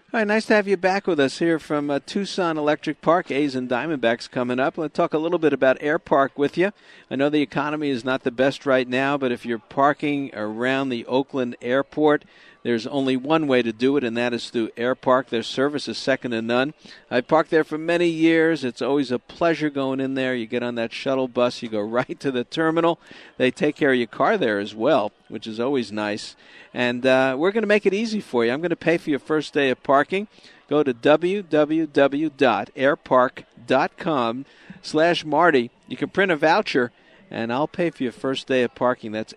Hi, nice to have you back with us here from Tucson Electric Park. A's and Diamondbacks coming up. Let's talk a little bit about Air Park with you. I know the economy is not the best right now, but if you're parking around the Oakland airport, there's only one way to do it, and that is through Air Park. Their service is second to none. I've parked there for many years. It's always a pleasure going in there. You get on that shuttle bus, you go right to the terminal. They take care of your car there as well, which is always nice. And we're going to make it easy for you. I'm going to pay for your first day of parking. Go to www.airpark.com/Marty. You can print a voucher, and I'll pay for your first day of parking. That's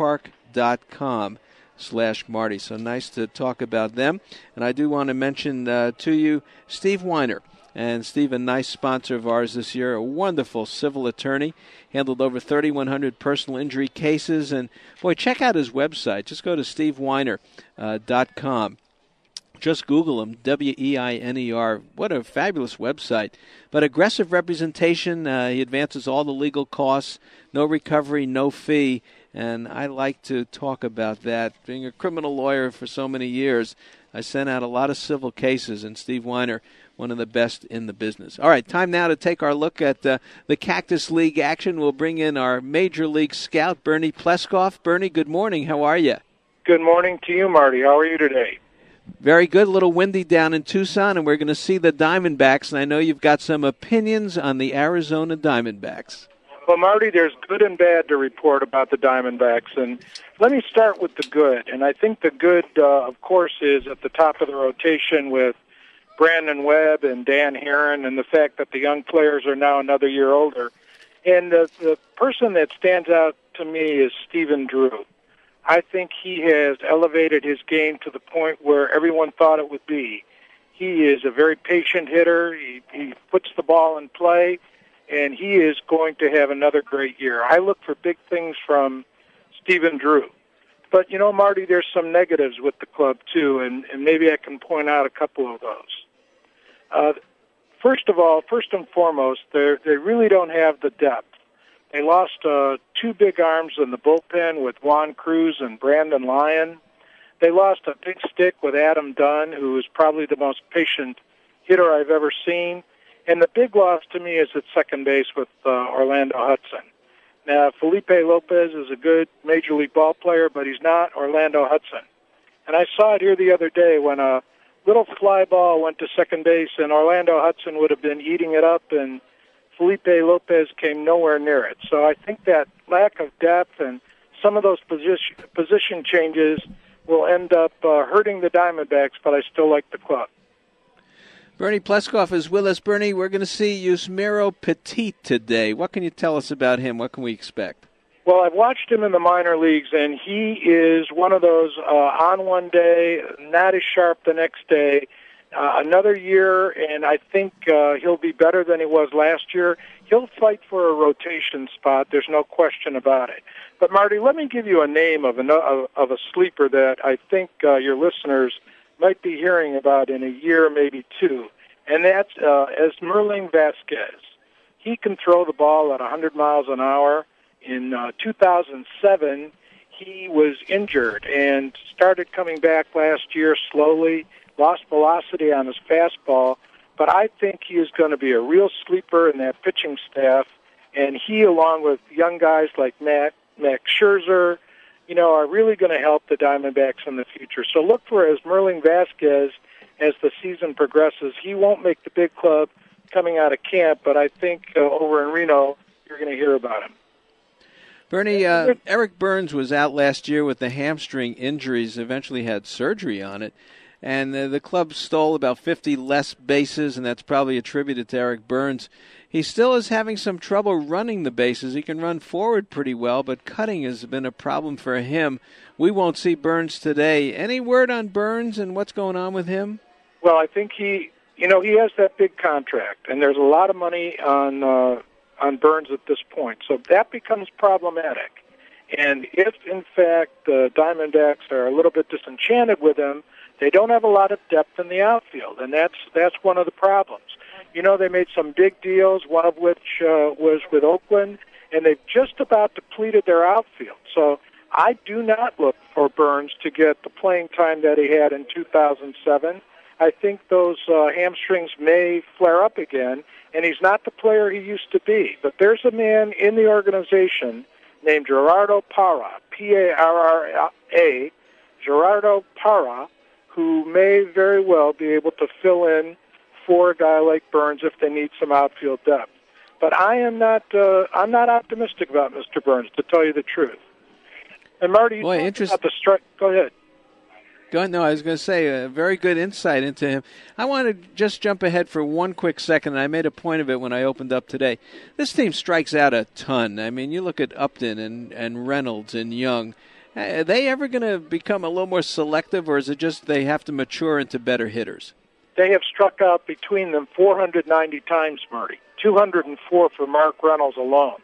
airpark.com/Marty. So nice to talk about them. And I do want to mention to you Steve Weiner. And Steve, a nice sponsor of ours this year, a wonderful civil attorney, handled over 3,100 personal injury cases. And, boy, check out his website. Just go to steveweiner.com. Just Google him, Weiner. What a fabulous website. But aggressive representation, he advances all the legal costs, no recovery, no fee. And I like to talk about that. Being a criminal lawyer for so many years, I sent out a lot of civil cases, and Steve Weiner, one of the best in the business. All right, time now to take our look at the Cactus League action. We'll bring in our Major League scout, Bernie Pleskoff. Bernie, good morning. How are you? Good morning to you, Marty. How are you today? Very good. A little windy down in Tucson, and we're going to see the Diamondbacks, and I know you've got some opinions on the Arizona Diamondbacks. Well, Marty, there's good and bad to report about the Diamondbacks, and let me start with the good. And I think the good, of course, is at the top of the rotation with Brandon Webb and Dan Heron, and the fact that the young players are now another year older. And the person that stands out to me is Stephen Drew. I think he has elevated his game to the point where everyone thought it would be. He is a very patient hitter. He puts the ball in play, and he is going to have another great year. I look for big things from Stephen Drew. But, you know, Marty, there's some negatives with the club, too, and maybe I can point out a couple of those. First and foremost, they really don't have the depth. They lost two big arms in the bullpen with Juan Cruz and Brandon Lyon. They lost a big stick with Adam Dunn, who is probably the most patient hitter I've ever seen. And the big loss to me is at second base with Orlando Hudson. Now, Felipe Lopez is a good Major League ball player, but he's not Orlando Hudson. And I saw it here the other day when a little fly ball went to second base, and Orlando Hudson would have been eating it up, and Felipe Lopez came nowhere near it. So I think that lack of depth and some of those position changes will end up hurting the Diamondbacks, but I still like the club. Bernie Pleskoff is with us. Bernie, we're going to see Yusmeiro Petit today. What can you tell us about him? What can we expect? Well, I've watched him in the minor leagues, and he is one of those on one day, not as sharp the next day. Another year, and I think he'll be better than he was last year. He'll fight for a rotation spot. There's no question about it. But, Marty, let me give you a name of a sleeper that I think your listeners might be hearing about in a year, maybe two, and that's Esmerling Vasquez. He can throw the ball at 100 miles an hour. In 2007, he was injured and started coming back last year slowly, lost velocity on his fastball, but I think he is going to be a real sleeper in that pitching staff, and he, along with young guys like Max Scherzer, are really going to help the Diamondbacks in the future. So look for Esmerling Vasquez as the season progresses. He won't make the big club coming out of camp, but I think over in Reno, you're going to hear about him. Bernie, Eric Burns was out last year with the hamstring injuries, eventually had surgery on it, and the club stole about 50 less bases, and that's probably attributed to Eric Burns. He still is having some trouble running the bases. He can run forward pretty well, but cutting has been a problem for him. We won't see Burns today. Any word on Burns and what's going on with him? Well, I think he has that big contract, and there's a lot of money on Burns at this point. So that becomes problematic. And if, in fact, the Diamondbacks are a little bit disenchanted with him, they don't have a lot of depth in the outfield, and that's one of the problems. They made some big deals, one of which was with Oakland, and they've just about depleted their outfield. So I do not look for Burns to get the playing time that he had in 2007. I think those hamstrings may flare up again, and he's not the player he used to be. But there's a man in the organization named Gerardo Parra, P-A-R-R-A, Gerardo Parra, who may very well be able to fill in for a guy like Burns if they need some outfield depth. But I'm not optimistic about Mr. Burns, to tell you the truth. And Marty, you talked about the strike. Go ahead. No, I was going to say a very good insight into him. I want to just jump ahead for one quick second, and I made a point of it when I opened up today. This team strikes out a ton. I mean, you look at Upton and Reynolds and Young. Are they ever going to become a little more selective, or is it just they have to mature into better hitters? They have struck out between them 490 times, Marty. 204 for Mark Reynolds alone.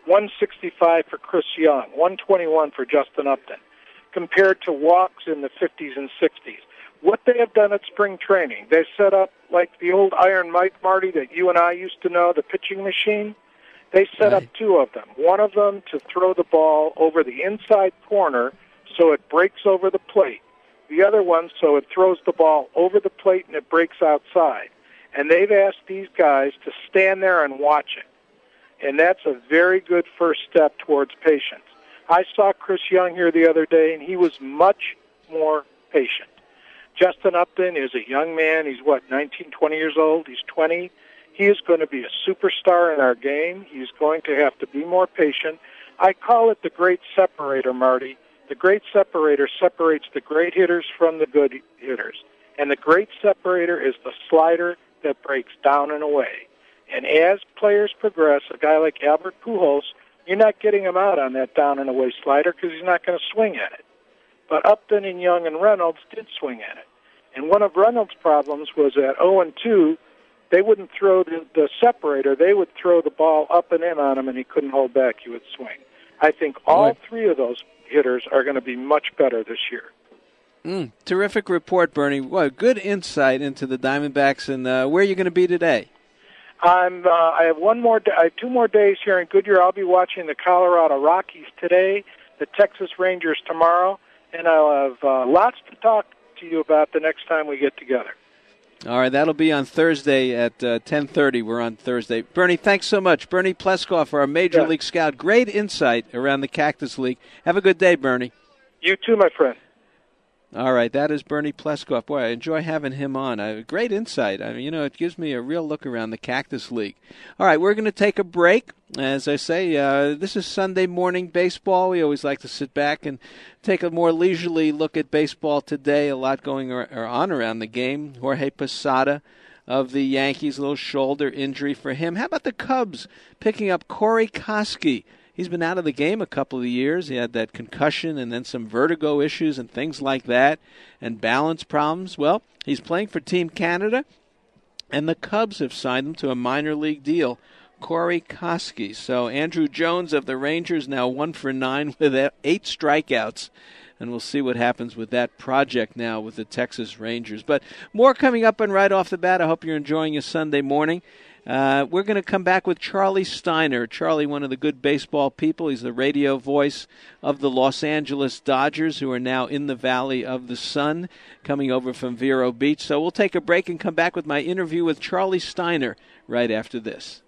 165 for Chris Young. 121 for Justin Upton, compared to walks in the 50s and 60s. What they have done at spring training, they've set up like the old Iron Mike, Marty, that you and I used to know, the pitching machine. They set up two of them. One of them to throw the ball over the inside corner so it breaks over the plate. The other one so it throws the ball over the plate and it breaks outside. And they've asked these guys to stand there and watch it. And that's a very good first step towards patience. I saw Chris Young here the other day, and he was much more patient. Justin Upton is a young man. He's, 19, 20 years old? He's 20. He is going to be a superstar in our game. He's going to have to be more patient. I call it the great separator, Marty. The great separator separates the great hitters from the good hitters. And the great separator is the slider that breaks down and away. And as players progress, a guy like Albert Pujols, you're not getting him out on that down and away slider because he's not going to swing at it. But Upton and Young and Reynolds did swing at it. And one of Reynolds' problems was at 0-2, they wouldn't throw the separator. They would throw the ball up and in on him, and he couldn't hold back. He would swing. I think all three of those hitters are going to be much better this year. Terrific report, Bernie. What good insight into the Diamondbacks. And where are you going to be today? I have I have 2 more days here in Goodyear. I'll be watching the Colorado Rockies today, the Texas Rangers tomorrow, and I'll have lots to talk to you about the next time we get together. All right, that'll be on Thursday at 10:30. We're on Thursday. Bernie, thanks so much. Bernie Pleskoff, our Major League scout. Great insight around the Cactus League. Have a good day, Bernie. You too, my friend. All right, that is Bernie Pleskoff. Boy, I enjoy having him on. Great insight. I mean, it gives me a real look around the Cactus League. All right, we're going to take a break. As I say, this is Sunday morning baseball. We always like to sit back and take a more leisurely look at baseball today. A lot going on around the game. Jorge Posada of the Yankees, a little shoulder injury for him. How about the Cubs picking up Corey Koskie? He's been out of the game a couple of years. He had that concussion and then some vertigo issues and things like that and balance problems. Well, he's playing for Team Canada, and the Cubs have signed him to a minor league deal, Corey Koskie. So Andrew Jones of the Rangers now 1 for 9 with 8 strikeouts. And we'll see what happens with that project now with the Texas Rangers. But more coming up and right off the bat. I hope you're enjoying your Sunday morning. We're going to come back with Charlie Steiner. Charlie, one of the good baseball people. He's the radio voice of the Los Angeles Dodgers, who are now in the Valley of the Sun, coming over from Vero Beach. So we'll take a break and come back with my interview with Charlie Steiner right after this.